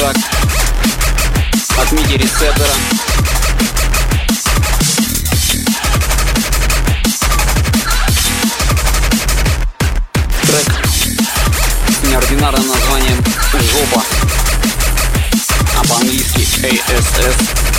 свежак от MIDI рецептора. Трек с неординарным названием «Жопа», а по-английски ASS.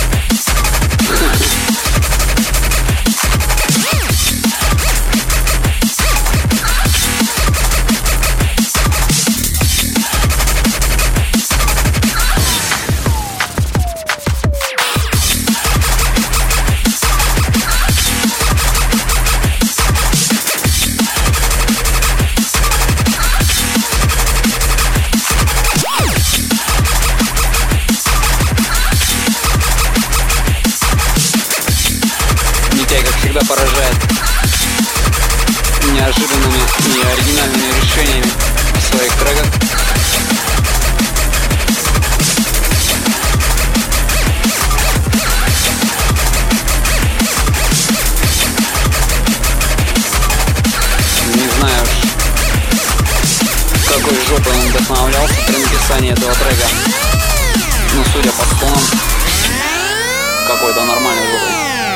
Как всегда поражает неожиданными и оригинальными решениями в своих треках. Не знаю уж, какой жопой он вдохновлялся при написании этого трека, но судя по стонам, какой-то нормальной жопой.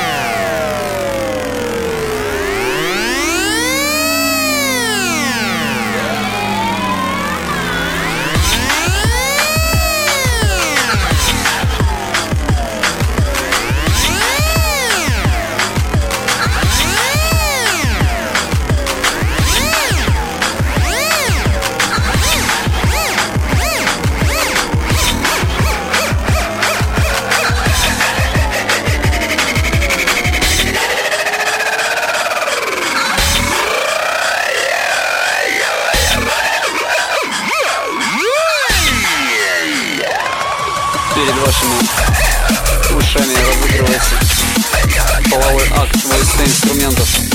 Перед вашими ушами разыгрывается половой акт войска инструментов.